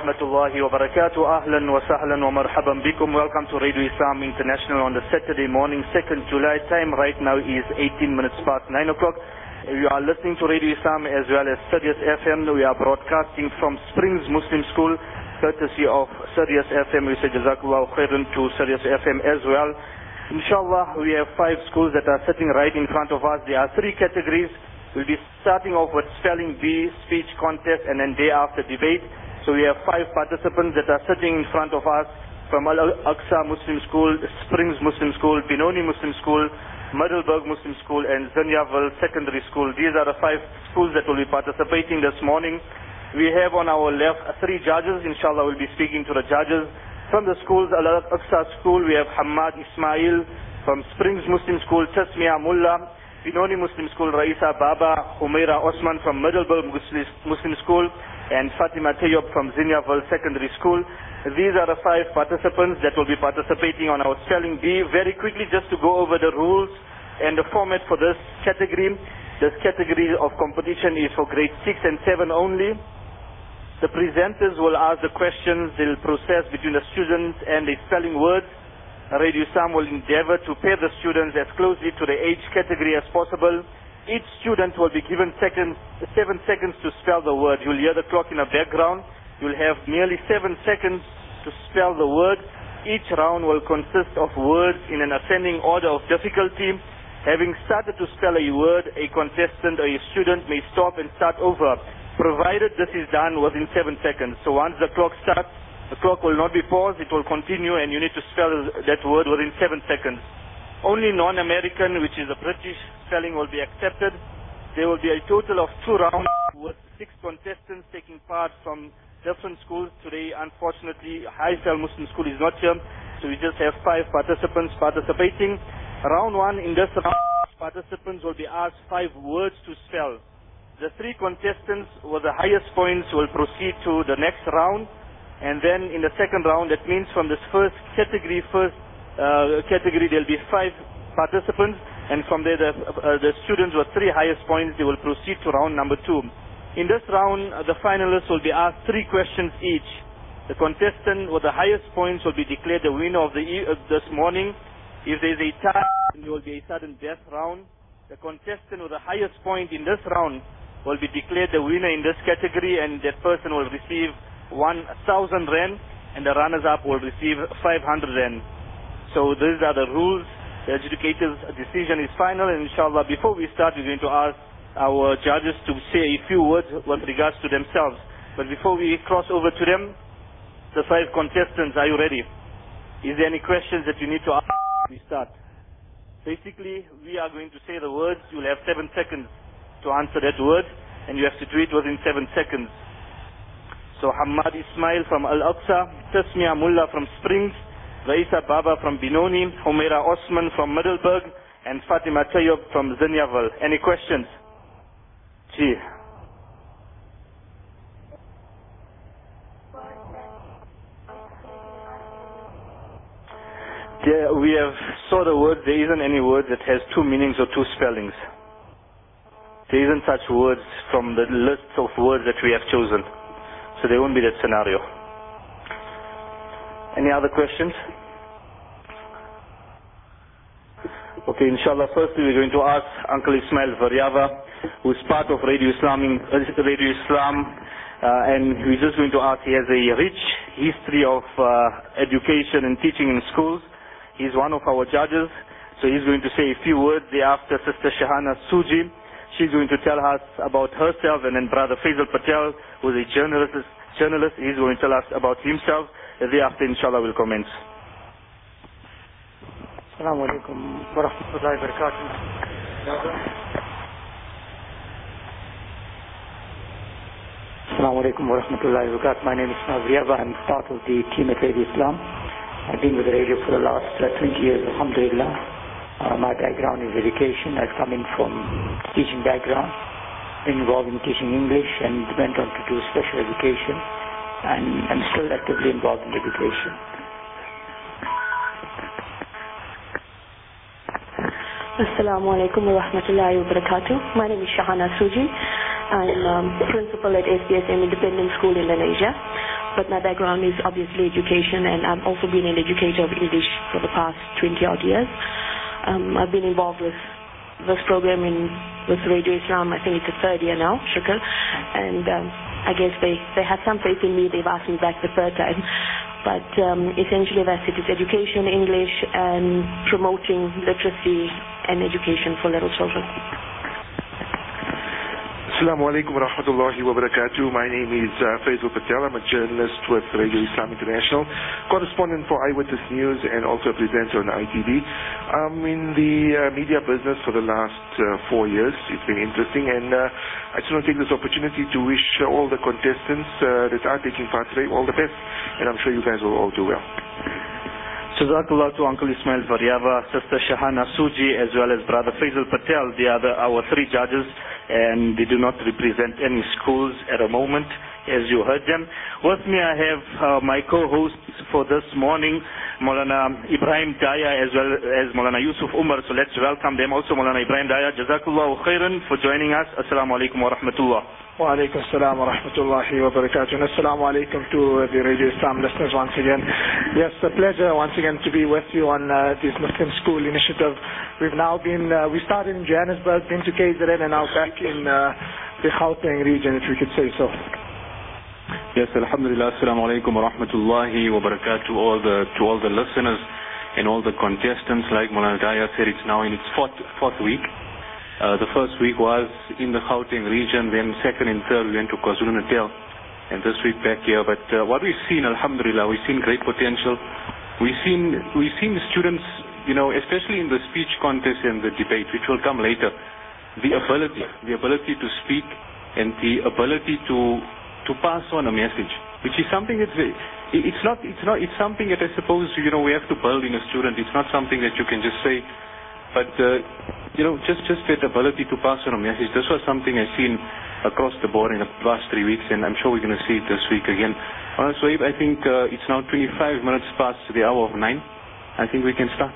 rahmatullahi wa barakatuh. Ahlan wa sahlan wa marhaban bikum. Welcome to Radio Islam International on the Saturday morning, 2nd July. Time right now is 18 minutes past 9 o'clock. You are listening to Radio Islam as well as Sirius FM. We are broadcasting from Springs Muslim School, courtesy of Sirius FM. We say Jazakallah khairan to Sirius FM as well. Inshallah, we have 5 schools that are sitting right in front of us. There are 3 categories. We'll be starting off with spelling bee, speech contest, and then day after debate. So we have 5 participants that are sitting in front of us from Al-Aqsa Muslim School, Springs Muslim School, Benoni Muslim School, Middelburg Muslim School, and Zinyaville Secondary School. These are the 5 schools that will be participating this morning. We have on our left 3 judges. Inshallah, we'll be speaking to the judges. From the schools, Al-Aqsa School, we have Hamad Ismail. From Springs Muslim School, Tasmia Mullah. Benoni Muslim School, Raisa Baba. Humaira Osman from Middelburg Muslim School, and Fatima Tayyub from Zinyaville Secondary School. These are the 5 participants that will be participating on our spelling bee. Very quickly, just to go over the rules and the format for this category. This category of competition is for grade 6 and 7 only. The presenters will ask the questions. They'll process between the students and the spelling words. Radio Islam will endeavor to pair the students as closely to the age category as possible. Each student will be given 7 seconds to spell the word. You'll hear the clock in the background. You'll have nearly 7 seconds to spell the word. Each round will consist of words in an ascending order of difficulty. Having started to spell a word, a contestant or a student may stop and start over, provided this is done within 7 seconds. So once the clock starts, the clock will not be paused, it will continue, and you need to spell that word within 7 seconds. Only non-American, which is a British spelling, will be accepted. There will be a total of 2 rounds with 6 contestants taking part from different schools. Today, unfortunately, Haifel Muslim School is not here, so we just have 5 participants participating. Round 1, in this round, participants will be asked 5 words to spell. The 3 contestants with the highest points will proceed to the next round. And then in the second round, that means from this first category, there'll be 5 participants, and from there the students with 3 highest points, they will proceed to round number 2. In this round, the finalists will be asked 3 questions each. The contestant with the highest points will be declared the winner of this morning. If there is a tie, there will be a sudden death round. The contestant with the highest point in this round will be declared the winner in this category, and that person will receive 1,000 rand, and the runners-up will receive 500 rand. So these are the rules. The educator's decision is final, and inshallah, before we start, we're going to ask our judges to say a few words with regards to themselves. But before we cross over to them, the 5 contestants, are you ready? Is there any questions that you need to ask before we start? Basically, we are going to say the words. You'll have 7 seconds to answer that word, and you have to do it within 7 seconds. So Hamad Ismail from Al-Aqsa, Tasmia Mullah from Springs, Raisa Baba from Benoni, Humaira Osman from Middelburg, and Fatima Tayyub from Zinyaville. Any questions? Gee. We have saw the word. There isn't any word that has 2 meanings or 2 spellings. There isn't such words from the list of words that we have chosen. So there won't be that scenario. Any other questions? Okay, inshallah, firstly we're going to ask Uncle Ismail Variava, who's part of Radio Islam, and we're just going to ask, he has a rich history of education and teaching in schools. He's one of our judges, so he's going to say a few words. Thereafter, Sister Shahana Suji, she's going to tell us about herself, and then Brother Faisal Patel, who's a journalist, he's going to tell us about himself. Thereafter, inshallah, we'll commence. Assalamu alaikum wa rahmatullahi wa barakatuh. Assalamu alaikum wa rahmatullahi wa barakatuh. My name is Navriaba. I'm part of the team at Radio Islam. I've been with the radio for the last 20 years, alhamdulillah. My background is education. I've come in from teaching background, been involved in teaching English, and went on to do special education, and I'm still actively involved in education. Assalamu alaikum wa rahmatullahi wa barakatuh. My name is Shahana Suji. I'm principal at SBSM Independent School in Malaysia. but my background is obviously education, and I've also been an educator of English for the past 20 odd years. I've been involved with this program with Radio Islam. I think it's the third year now, shukr. And I guess they had some faith in me. They've asked me back the third time. But essentially that's it. It's education, English, and promoting literacy and education for little children. Assalamu alaikum wa rahmatullahi wa barakatuh. My name is Faisal Patel. I'm a journalist with Radio Islam International, correspondent for Eyewitness News, and also a presenter on ITV. I'm in the media business for the last 4 years. It's been interesting, and I just want to take this opportunity to wish all the contestants that are taking part today all the best, and I'm sure you guys will all do well. Jazakallah to Uncle Ismail Variava, Sister Shahana Suji, as well as Brother Faisal Patel. They are our three judges, and they do not represent any schools at the moment, as you heard them. With me I have my co-hosts for this morning, Maulana Ibrahim Daya as well as Maulana Yusuf Umar. So let's welcome them also. Maulana Ibrahim Daya, Jazakallahu khairan for joining us. Assalamu alaikum wa rahmatullah. Wa alaikum assalam wa rahmatullahi wa barakatuh. And assalamu alaikum to the Radio Islam listeners once again. Yes, a pleasure once again to be with you on this Muslim School initiative. We've now been, we started in Johannesburg, been to KZN, and now back in the Gauteng region, if we could say so. Yes, alhamdulillah, assalamu alaikum wa rahmatullahi wa barakatuh to all the listeners and all the contestants. Like Maulana Daya said, it's now in its fourth week. The first week was in the Gauteng region, then second and third we went to KwaZulu-Natal, and this week back here. But what we've seen, alhamdulillah, we've seen great potential. We've seen the students, you know, especially in the speech contest and the debate, which will come later, the ability to speak and the ability to pass on a message, which is something that's it's something that I suppose, you know, we have to build in a student. It's not something that you can just say, but you know, just that ability to pass on a message. This was something I've seen across the board in the last 3 weeks, and I'm sure we're going to see it this week again. So I think it's now 25 minutes past the hour of 9. I think we can start.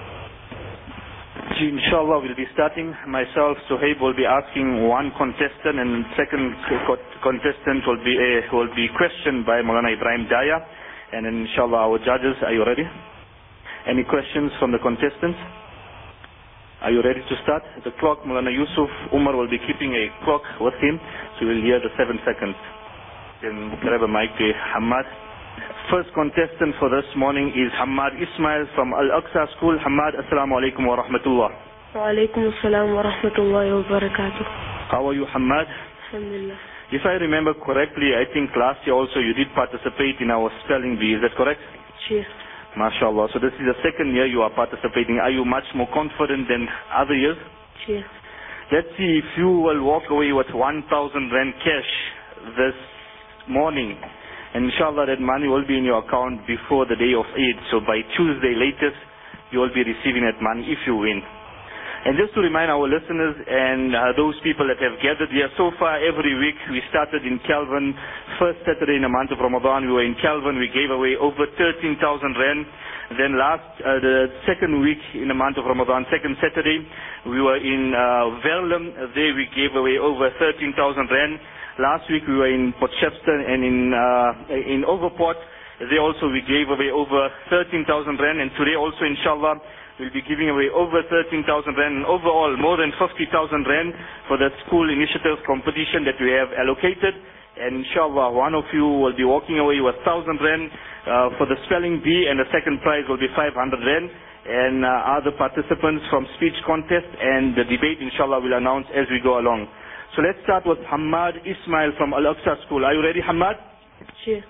Inshallah, we'll be starting. Myself, Suhaib, will be asking one contestant, and second contestant will be questioned by Maulana Ibrahim Daya. And then inshallah, our judges, are you ready? Any questions from the contestants? Are you ready to start? The clock, Maulana Yusuf Umar will be keeping a clock with him, so we'll hear the 7 seconds. Then grab a mic to Hamad. First contestant for this morning is Hamad Ismail from Al-Aqsa School. Hamad, assalamu alaikum wa rahmatullah. Wa alaikum assalam wa rahmatullahi wa barakatuh. How are you, Hamad? Alhamdulillah. If I remember correctly, I think last year also you did participate in our spelling bee. Is that correct? Cheers. MashaAllah. So this is the second year you are participating. Are you much more confident than other years? Cheers. Let's see if you will walk away with 1,000 Rand cash this morning. And inshallah, that money will be in your account before the day of Eid. So by Tuesday latest, you will be receiving that money if you win. And just to remind our listeners and those people that have gathered here, so far every week we started in Calvin. First Saturday in the month of Ramadan, we were in Calvin. We gave away over 13,000 Rand. Then the second week in the month of Ramadan, second Saturday, we were in Verulam. There we gave away over 13,000 Rand. Last week we were in Port Shepstone and in Overport. There also we gave away over 13,000 Rand. And today also, inshallah, we'll be giving away over 13,000 Rand, and overall more than 50,000 Rand for the school initiatives competition that we have allocated. And inshallah, one of you will be walking away with 1,000 Rand for the spelling bee, and the second prize will be 500 Rand. And other participants from speech contest and the debate, inshallah, will announce as we go along. So let's start with Hamad Ismail from Al-Aqsa School. Are you ready, Hamad? Cheers.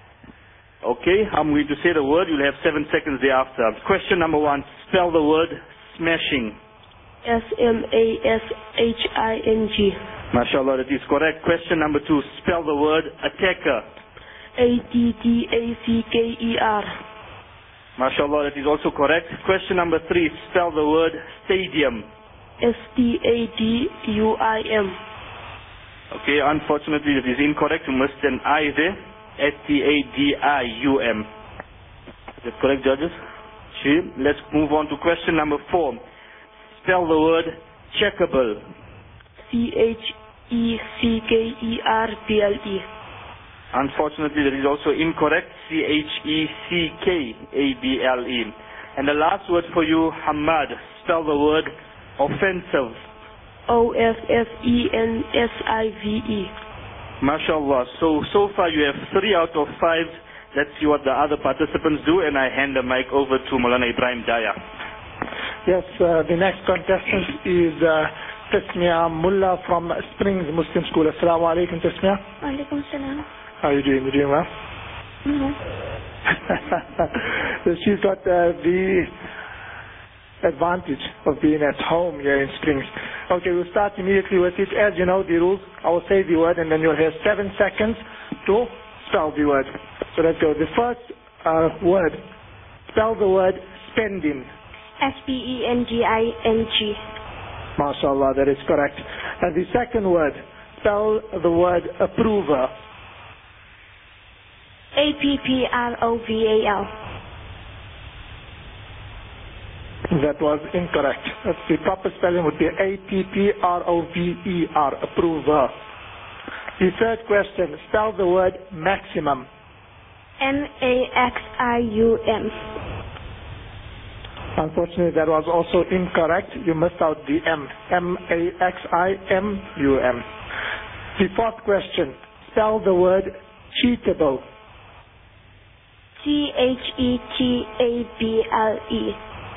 Okay, I'm going to say the word. You'll have 7 seconds thereafter. Question number 1. Spell the word smashing. S-M-A-S-H-I-N-G. MashaAllah, that is correct. Question number 2. Spell the word attacker. A-T-T-A-C-K-E-R. MashaAllah, that is also correct. Question number 3. Spell the word stadium. S-T-A-D-U-I-M. Okay, unfortunately that is incorrect. You missed an I there. S-T-A-D-I-U-M. Is that correct, judges? Let's move on to question number 4. Spell the word checkable. C-H-E-C-K-E-R-B-L-E. Unfortunately, that is also incorrect. Checkable. And the last word for you, Hamad. Spell the word offensive. Offensive. MashaAllah. So far you have 3 out of 5. Let's see what the other participants do, and I hand the mic over to Maulana Ibrahim Daya. Yes, the next contestant is Tasmia Mullah from Springs Muslim School. Assalamu alaikum, Tasmia. Alaikum salam. How are you doing? You doing well? Mm-hmm. So she's got the advantage of being at home here in Springs. Okay, we'll start immediately with it. As you know the rules, I will say the word and then you'll have 7 seconds to spell the word. So let's go. The first word, spell the word spending. Spending. MashaAllah, that is correct. And the second word, spell the word approver. Approval. That was incorrect. That's the proper spelling would be approver, approver. The third question, spell the word maximum. Maximum. Unfortunately, that was also incorrect. You missed out the M. Maximum. The fourth question, spell the word cheatable. Cheatable.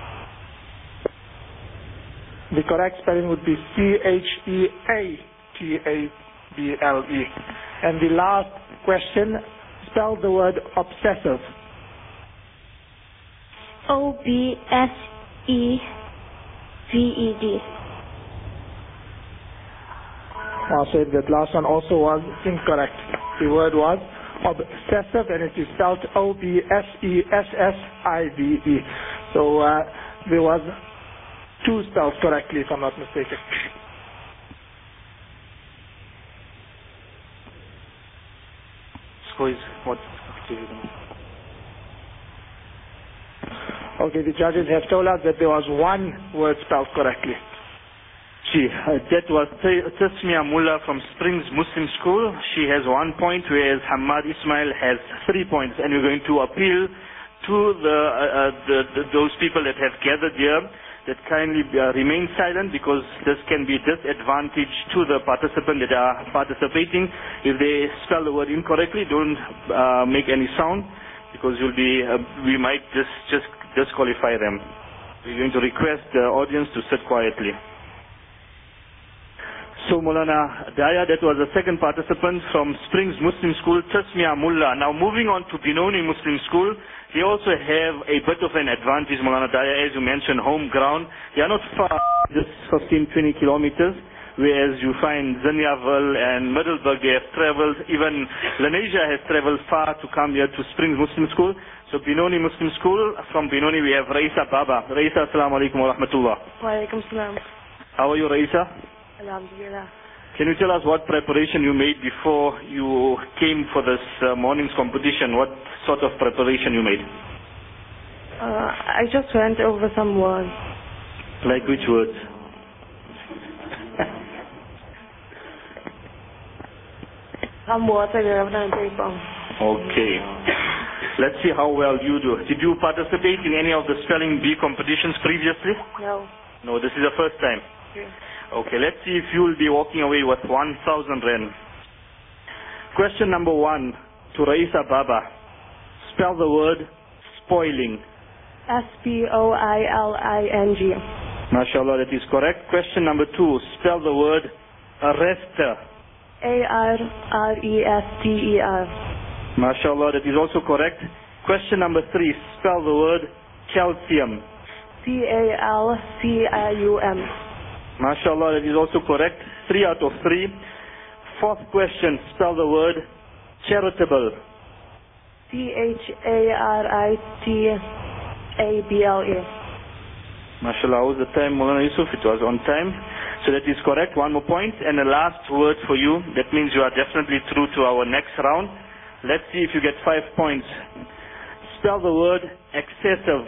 The correct spelling would be Cheatable. And the last question, spell the word obsessive. Obseved. I'll say that last one also was incorrect. The word was obsessive and it is spelled Obsessive. So there was 2 spells correctly, if I'm not mistaken. Okay, the judges have told us that there was 1 word spelled correctly. That was Tasmia Mullah from Springs Muslim School. She has 1 point, whereas Hamad Ismail has 3 points. And we're going to appeal to those people that have gathered here that kindly remain silent, because this can be disadvantage to the participant that are participating. If they spell the word incorrectly, don't make any sound, because we might just disqualify them. We're going to request the audience to sit quietly. So Maulana Daya, that was the second participant from Springs Muslim School, Tasmia Mullah. Now moving on to Benoni Muslim School, they also have a bit of an advantage, Maulana Daya, as you mentioned, home ground. They are not far, just 15-20 kilometers, whereas you find Zinyaville and Middelburg, they have traveled, even Lenasia has traveled far to come here to Springs Muslim School. So Benoni Muslim School, from Benoni we have Raisa Baba. Raisa, assalamu alaikum wa rahmatullah. Wa alaikum salam. How are you, Raisa? Alhamdulillah. Can you tell us what preparation you made before you came for this morning's competition? What sort of preparation you made? I just went over some words. Like which words? Some words I have done paper. Okay. Let's see how well you do. Did you participate in any of the spelling bee competitions previously? No. No, this is the first time. Yeah. Okay, let's see if you will be walking away with 1,000 Rand. Question number 1 to Raisa Baba. Spell the word spoiling. Spoiling. MashaAllah, that is correct. Question number 2. Spell the word arrester. Arrester. MashaAllah, that is also correct. Question number 3. Spell the word calcium. Calcium. MashaAllah, that is also correct. 3 out of 3. Fourth question, spell the word charitable. Charitable. MashaAllah, how was the time, Maulana Yusuf? It was on time. So that is correct. 1 more point. And the last word for you, that means you are definitely through to our next round. Let's see if you get 5 points. Spell the word excessive.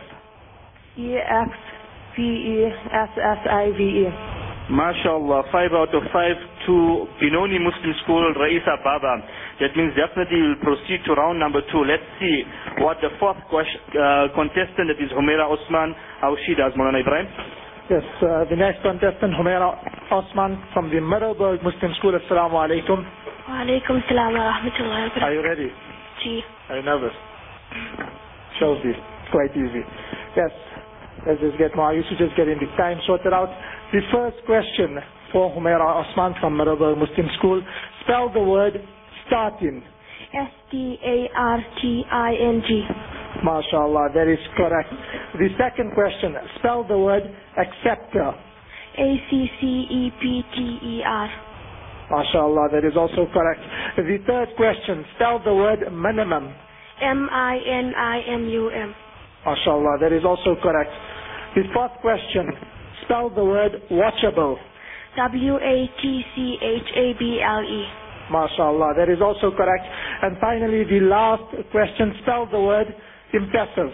Excessive. MashaAllah, 5 out of 5 to Benoni Muslim School, Raisa Baba. That means definitely we'll proceed to round number 2. Let's see what the fourth contestant, that is Humaira Osman, how she does. Maulana Ibrahim. Yes, the next contestant, Humaira Osman from the Middleburg Muslim School. Assalamu alaikum. Wa alaikum salam wa rahmatullahi wa barakatuh. Are you ready? Ji. Are you nervous? Shows this. Quite easy. Yes. Let's just get more. You should just get in the time sorted out. The first question for Humaira Osman from Middleburg Muslim School. Spell the word starting. S-T-A-R-T-I-N-G. MashaAllah, that is correct. The second question. Spell the word acceptor. A-C-C-E-P-T-E-R. MashaAllah, that is also correct. The third question. Spell the word minimum. M-I-N-I-M-U-M. MashaAllah, that is also correct. The fourth question. Spell the word watchable. W-A-T-C-H-A-B-L-E. MashaAllah, that is also correct. And finally, the last question. Spell the word impressive.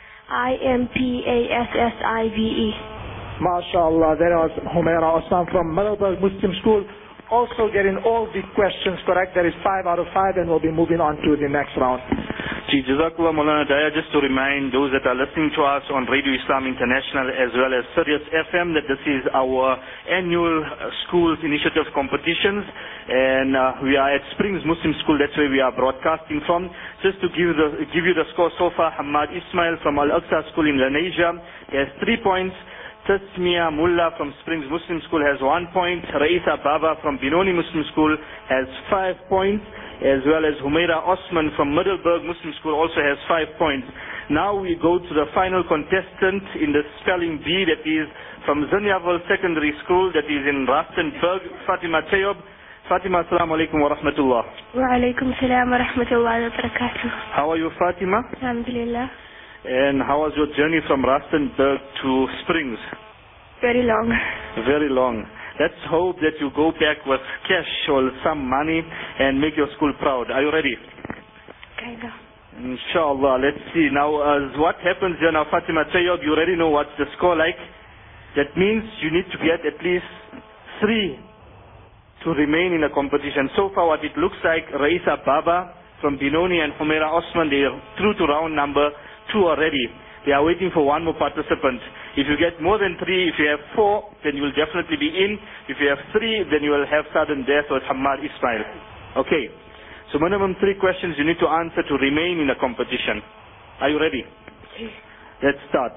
I-M-P-A-S-S-I-V-E. MashaAllah, that was Humaira Osman from Middleburg Muslim School. Also getting all the questions correct. That is 5 out of 5, and we'll be moving on to the next round. Jazakallah Maulana Daya. Just to remind those that are listening to us on Radio Islam International as well as Sirius FM that this is our annual schools initiative competitions, and we are at Springs Muslim School. That's where we are broadcasting from. Just to give you the score so far, Hamad Ismail from Al-Aqsa School in Lenasia has 3 points. Tasmia Mullah from Springs Muslim School has 1 point. Raisa Baba from Binoni Muslim School has 5 points, as well as Humaira Osman from Middleburg Muslim School also has 5 points. Now we go to the final contestant in the spelling bee, that is from Zinyaval Secondary School, that is in Rustenburg, Fatima Tayob. Fatima, assalamu alaikum wa rahmatullah. Wa alaikum salam wa rahmatullahi wa barakatuh. How are you, Fatima? Alhamdulillah. And how was your journey from Rustenburg to Springs? Very long. Very long. Let's hope that you go back with cash or some money and make your school proud. Are you ready? Kind of. Inshallah. Let's see. Now, what happens here now, Fatima Tayyab, you already know what's the score like. That means you need to get at least 3 to remain in the competition. So far, what it looks like, Raisa Baba from Binoni and Humaira Osman, they are through to round number 2 already. They are waiting for one more participant. If you get more than 3, if you have 4, then you will definitely be in. If you have 3, then you will have sudden death with Hamad Ismail. Okay. So minimum 3 questions you need to answer to remain in the competition. Are you ready? Let's start.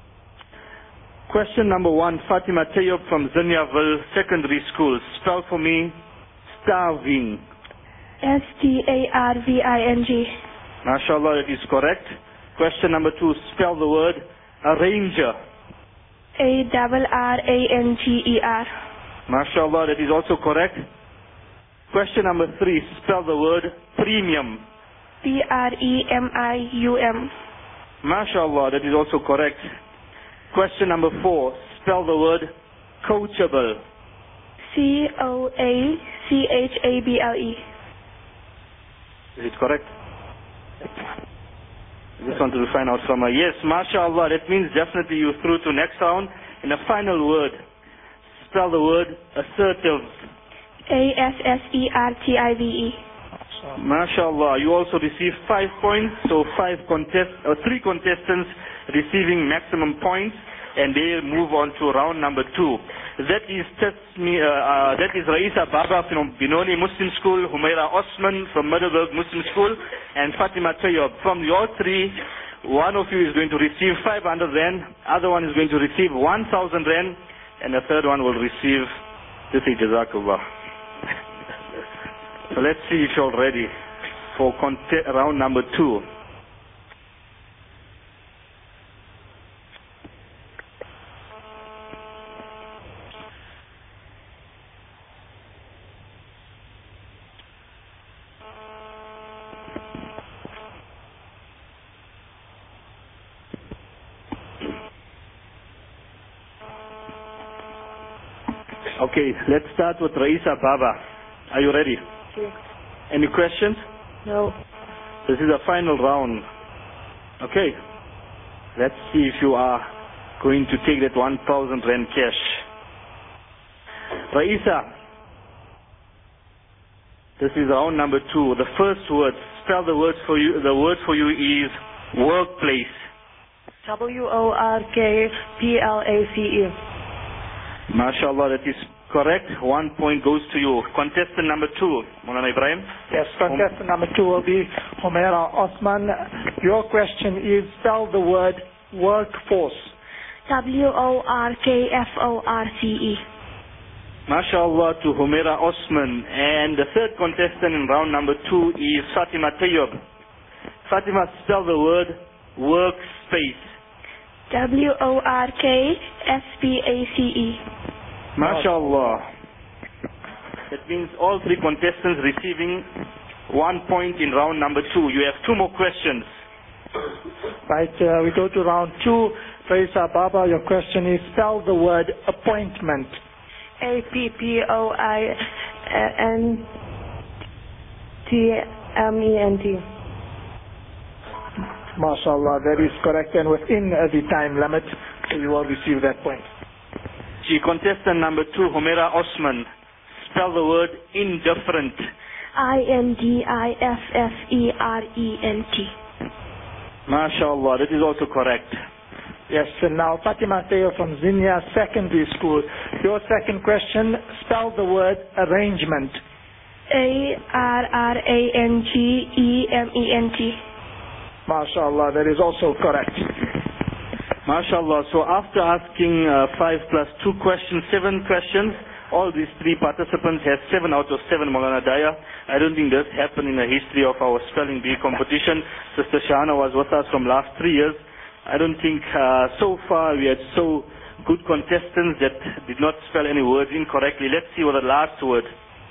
Question number 1, Fatima Tayyab from Zinyaval Secondary School. Spell for me, starving. S-T-A-R-V-I-N-G. MashaAllah, that is correct. Question number 2, spell the word arranger. A-R-R-A-N-G-E-R. MashaAllah, that is also correct. Question number 3, spell the word premium. P-R-E-M-I-U-M. MashaAllah, that is also correct. Question number 4, spell the word coachable. C-O-A-C-H-A-B-L-E. Is it correct? I just wanted to find out from her. Yes, MashaAllah, that means definitely you're through to next round. And a final word, spell the word assertive. A-S-S-E-R-T-I-V-E. MashaAllah, you also received 5 points, so 3 contestants receiving maximum points, and they move on to round number 2. That is Raisa Baba from Binoni Muslim School, Humaira Osman from Middleburg Muslim School, and Fatima Tayyab. From your 3, one of you is going to receive 500 Rand, other one is going to receive 1,000 Rand, and the third one will receive this Jazakallah. So let's see if you're ready for round number 2. Okay, let's start with Raisa Baba. Are you ready? Yes. Any questions? No. This is the final round. Okay. Let's see if you are going to take that 1,000 Rand cash. Raisa, This is round number 2. The first word, spell the word for you. The word for you is workplace. WORKPLACE. MashaAllah, that is correct. 1 point goes to you. Contestant number 2, Maulana Ibrahim. Yes, contestant number 2 will be Humaira Osman. Your question is, spell the word workforce. WORKFORCE. MashaAllah to Humaira Osman. And the third contestant in round number 2 is Fatima Tayyub. Fatima, spell the word workspace. WORKSPACE. MashaAllah. That means all 3 contestants receiving 1 point in round number 2. You have 2 more questions. Right, we go to round 2. Raisa Baba, your question is, spell the word appointment. APPOINTMENT. MashaAllah, that is correct, and within the time limit, so you will receive that point. Contestant number 2, Humaira Osman. Spell the word indifferent. INDIFFERENT. MashaAllah, that is also correct. Yes, and now Fatima Tayo from Zinia Secondary School. Your second question, spell the word arrangement. ARRANGEMENT. MashaAllah, that is also correct. MashaAllah, so after asking 5 plus 2 questions, 7 questions, all these 3 participants have 7 out of 7, Maulana Daya. I don't think this happened in the history of our spelling bee competition. Sister Shahana was with us from last 3 years. I don't think so far we had so good contestants that did not spell any words incorrectly. Let's see what the last word.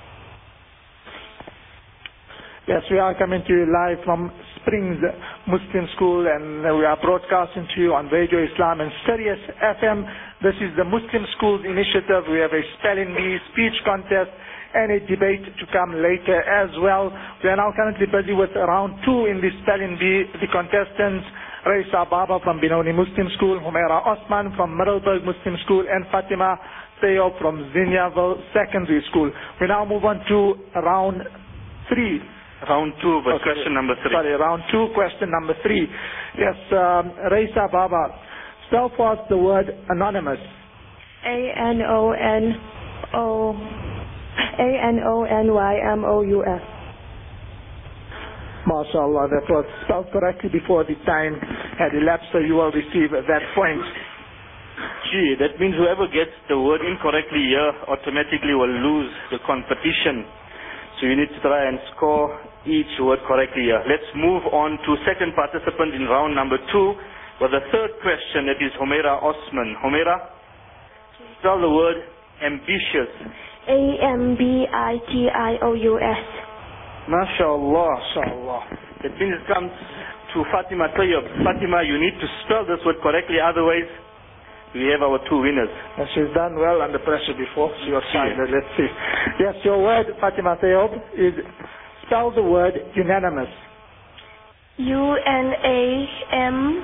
Yes, we are coming to you live from Springs Muslim School, and we are broadcasting to you on Radio Islam and Sirius FM. This is the Muslim Schools Initiative. We have a spelling bee, speech contest, and a debate to come later as well. We are now currently busy with round 2 in the spelling bee. The contestants, Raisa Baba from Benoni Muslim School, Humaira Osman from Middleburg Muslim School, and Fatima Tayo from Zinyaville Secondary School. We now move on to round 3. Round 2, but question number 3. Sorry, round 2, question number 3. Yes, Raisa Baba, spell for us the word anonymous. ANONYMOUS. MashaAllah, that was spelled correctly before the time had elapsed, so you will receive that point. Gee, that means whoever gets the word incorrectly here automatically will lose the competition. So you need to try and score each word correctly here. Let's move on to second participant in round number 2 with the third question, that is Humaira Osman. Humaira, spell the word ambitious. AMBITIOUS. MashaAllah. That means it comes to Fatima Tayyub. Fatima, you need to spell this word correctly, otherwise we have our 2 winners. She's done well under pressure before, so you're fine. Let's see. Yes, your word, Fatima Tayyub, is, spell the word unanimous. UNANYMOUS.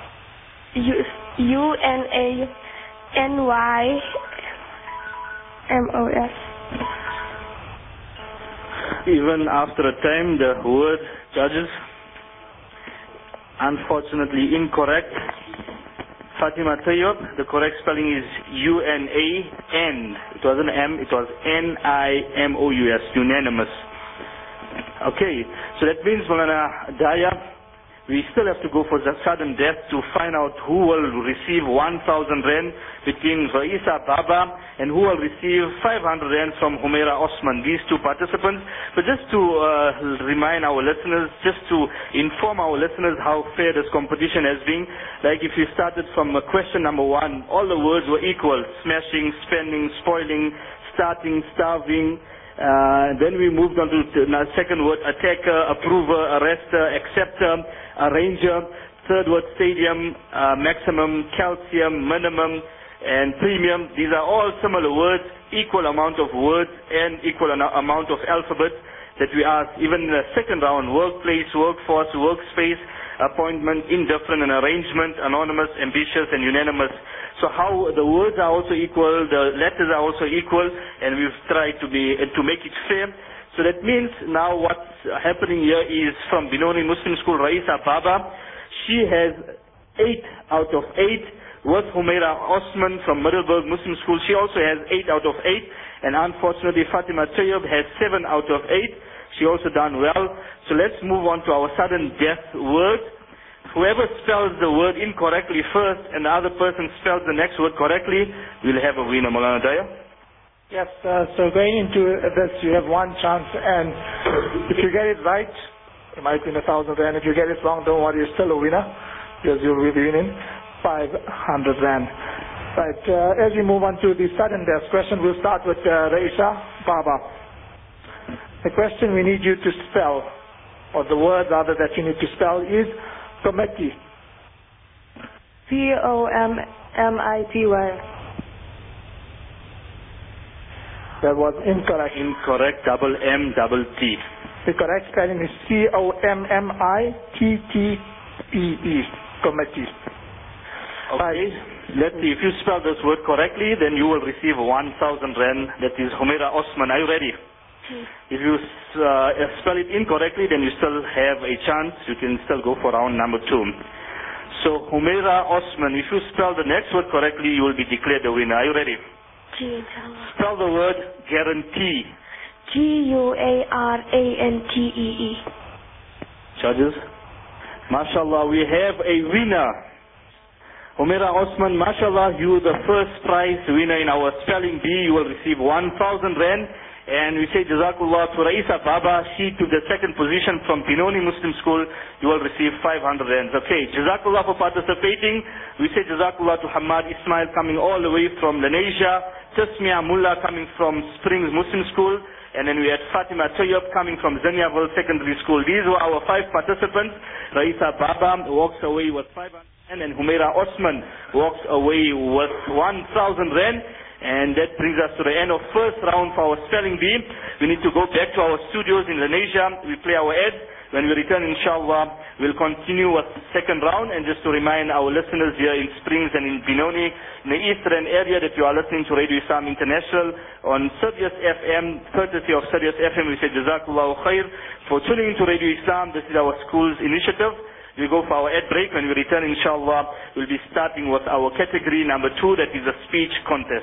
Even after a time, the word, judges, unfortunately incorrect. Fatima Tayyub, the correct spelling is UNAN. It wasn't M, it was NIMOUS, unanimous. Okay, so that means, Maulana Daya, we still have to go for the sudden death to find out who will receive 1,000 rand between Raisa Baba and who will receive 500 rand from Humaira Osman, these 2 participants. But just to remind our listeners, just to inform our listeners how fair this competition has been, like if you started from question number 1, all the words were equal: smashing, spending, spoiling, starting, starving. Then we moved on to the second word, attacker, approver, arrester, acceptor, arranger. Third word, stadium, maximum, calcium, minimum, and premium. These are all similar words, equal amount of words and equal amount of alphabet that we asked. Even in the second round, workplace, workforce, workspace, appointment, indifferent, and arrangement, anonymous, ambitious, and unanimous. So how the words are also equal, the letters are also equal, and we've tried to make it fair. So that means now what's happening here is from Benoni Muslim School, Raisa Baba. She has 8 out of 8. With Humaira Osman from Middleburg Muslim School, she also has 8 out of 8. And unfortunately, Fatima Tayyib has 7 out of 8. She also done well. So let's move on to our sudden death word. Whoever spells the word incorrectly first and the other person spells the next word correctly, we'll have a winner, Maulana Daya. Yes, so going into this, you have one chance, and if you get it right, you might win 1,000 rand. If you get it wrong, don't worry, you're still a winner, because you'll be winning 500 rand. Right, as we move on to the sudden death question, we'll start with Raisa Baba. The question we need you to spell, or the word rather that you need to spell, is committee. COMMITY. That was incorrect. Incorrect, double M, double T. The correct spelling is COMMITTEE, committee. Okay, Right. let's see. If you spell this word correctly, then you will receive 1,000 rand. That is Humaira Osman. Are you ready? If you spell it incorrectly, then you still have a chance. You can still go for round number 2. So Humaira Osman, if you spell the next word correctly, you will be declared the winner. Are you ready? Spell the word guarantee. GUARANTEE. Judges? MashaAllah, we have a winner. Humaira Osman, MashaAllah, you the first prize winner in our spelling bee. You will receive 1,000 rand. And we say Jazakallah to Raisa Baba. She took the second position from Benoni Muslim School. You will receive 500 rand. Okay, Jazakallah for participating. We say Jazakallah to Hamad Ismail coming all the way from Lenasia. Tasmia Mullah coming from Springs Muslim School. And then we had Fatima Tayyib coming from Zaniaville Secondary School. These were our 5 participants. Raisa Baba walks away with 500 rand. And Humaira Osman walks away with 1,000 rand. And that brings us to the end of first round for our spelling bee. We need to go back to our studios in Lenasia. We play our ads. When we return, inshallah, we'll continue with the second round. And just to remind our listeners here in Springs and in Benoni, in the eastern area, that you are listening to Radio Islam International on Sirius FM, courtesy of Sirius FM. We say Jazakallahu khair for tuning into Radio Islam. This is our school's initiative. We go for our ad break. When we return, inshallah, we'll be starting with our category number 2, that is a speech contest.